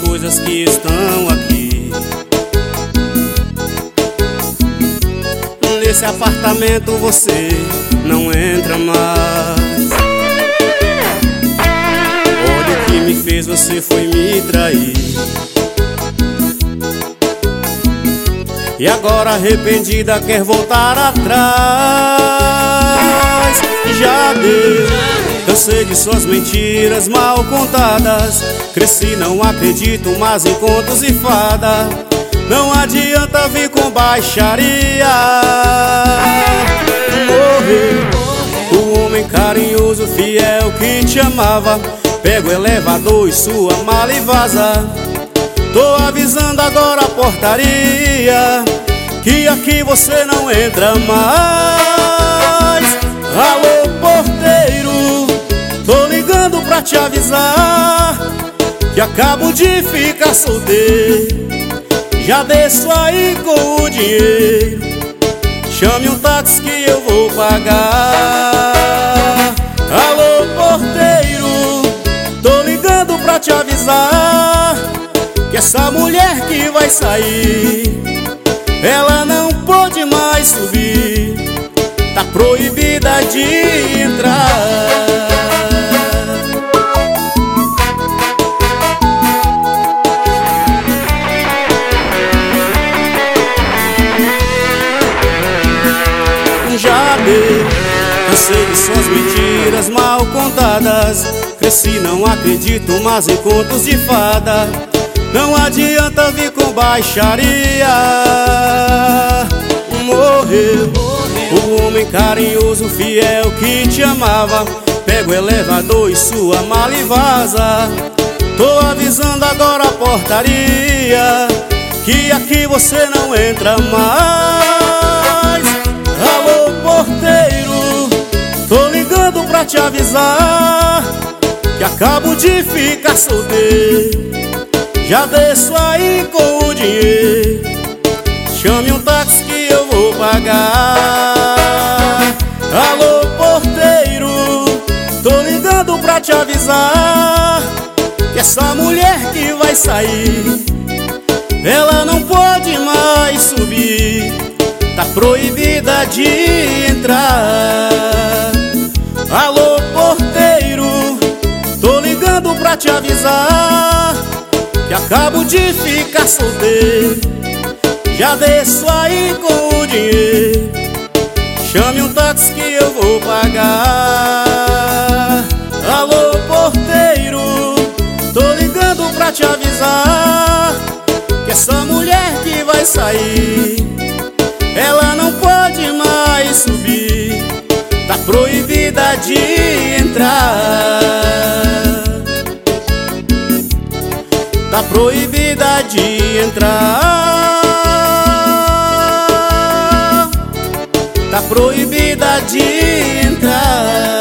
coisas que estão aqui. Nesse apartamento você não entra mais. Olha o que me fez, você foi me trair. E agora arrependida quer voltar atrás. Já deu, cansei de suas mentiras mal contadas. Cresci, não acredito mais em contos e fada. Não adianta vir com baixaria. Morreu o homem carinhoso, fiel que te amava. Pega o elevador e sua mala e vaza. Tô avisando agora a portaria que aqui você não entra mais. Alô, porteiro, tô ligando pra te avisar que acabo de ficar solteiro. Já desço aí com o dinheiro. Chame um táxi que eu vou pagar. Alô, porteiro, tô ligando pra te avisar que essa mulher que vai sair, ela não pode mais subir. Tá proibida de entrar. Já deu, cansei de suas mentiras mal contadas. Cresci, não acredito mais em contos de fada. Não adianta vir com baixaria. Morreu o homem carinhoso, fiel que te amava. Pega o elevador e sua mala e vaza. Tô avisando agora a portaria que aqui você não entra mais. Alô, porteiro, tô ligando pra te avisar que acabo de ficar solteiro. Já desço aí com o dinheiro. Chame um táxi que eu vou pagar. Alô, porteiro, tô ligando pra te avisar que essa mulher que vai sair, ela não pode mais subir. Tá proibida de entrar. Alô, porteiro, tô ligando pra te avisar que acabo de ficar solteiro. Já desço aí com o dinheiro. Chame um táxi que eu vou pagar. Alô, porteiro, tô ligando pra te avisar que essa mulher que vai sair, ela não pode mais subir. Tá proibida de entrar. Tá proibida de entrar. Tá proibida de entrar.